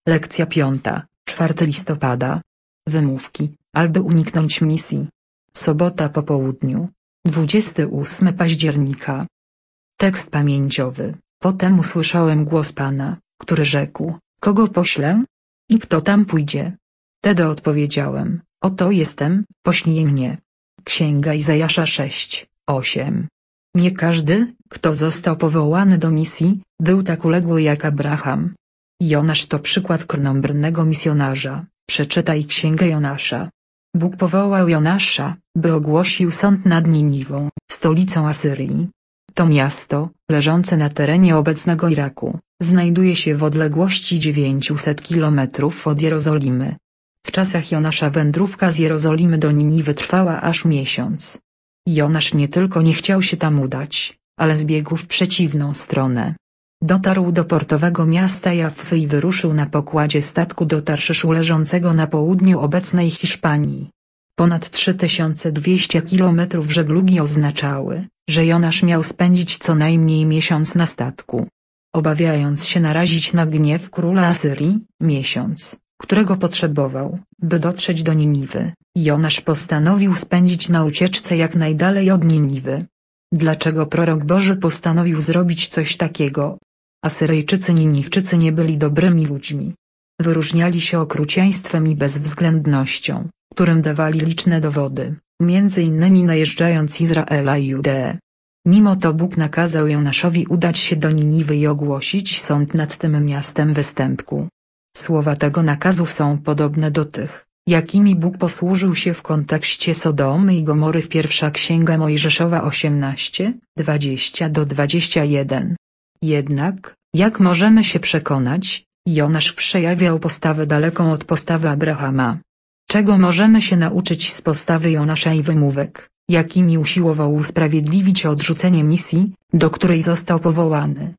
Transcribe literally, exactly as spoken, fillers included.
Lekcja piąta, czwartego listopada. Wymówki, aby uniknąć misji. Sobota po południu, dwudziestego ósmego października. Tekst pamięciowy. Potem usłyszałem głos Pana, który rzekł: kogo poślę? I kto tam pójdzie? Wtedy odpowiedziałem: oto jestem, poślij mnie. Księga Izajasza sześć, osiem. Nie każdy, kto został powołany do misji, był tak uległy jak Abraham. Jonasz to przykład krnąbrnego misjonarza. Przeczytaj Księgę Jonasza. Bóg powołał Jonasza, by ogłosił sąd nad Niniwą, stolicą Asyrii. To miasto, leżące na terenie obecnego Iraku, znajduje się w odległości dziewięćset kilometrów od Jerozolimy. W czasach Jonasza wędrówka z Jerozolimy do Niniwy trwała aż miesiąc. Jonasz nie tylko nie chciał się tam udać, ale zbiegł w przeciwną stronę. Dotarł do portowego miasta Jaffy i wyruszył na pokładzie statku do Tarszyszu leżącego na południu obecnej Hiszpanii. Ponad trzy tysiące dwieście kilometrów żeglugi oznaczały, że Jonasz miał spędzić co najmniej miesiąc na statku. Obawiając się narazić na gniew króla Asyrii, miesiąc, którego potrzebował, by dotrzeć do Niniwy, Jonasz postanowił spędzić na ucieczce jak najdalej od Niniwy. Dlaczego prorok Boży postanowił zrobić coś takiego? Asyryjczycy Niniwczycy nie byli dobrymi ludźmi. Wyróżniali się okrucieństwem i bezwzględnością, którym dawali liczne dowody, między innymi najeżdżając Izraela i Judeę. Mimo to Bóg nakazał Jonaszowi udać się do Niniwy i ogłosić sąd nad tym miastem występku. Słowa tego nakazu są podobne do tych, jakimi Bóg posłużył się w kontekście Sodomy i Gomory w pierwsza Księga Mojżeszowa osiemnaście, dwadzieścia do dwudziestu jeden. Jednak, jak możemy się przekonać, Jonasz przejawiał postawę daleką od postawy Abrahama. Czego możemy się nauczyć z postawy Jonasza i wymówek, jakimi usiłował usprawiedliwić odrzucenie misji, do której został powołany?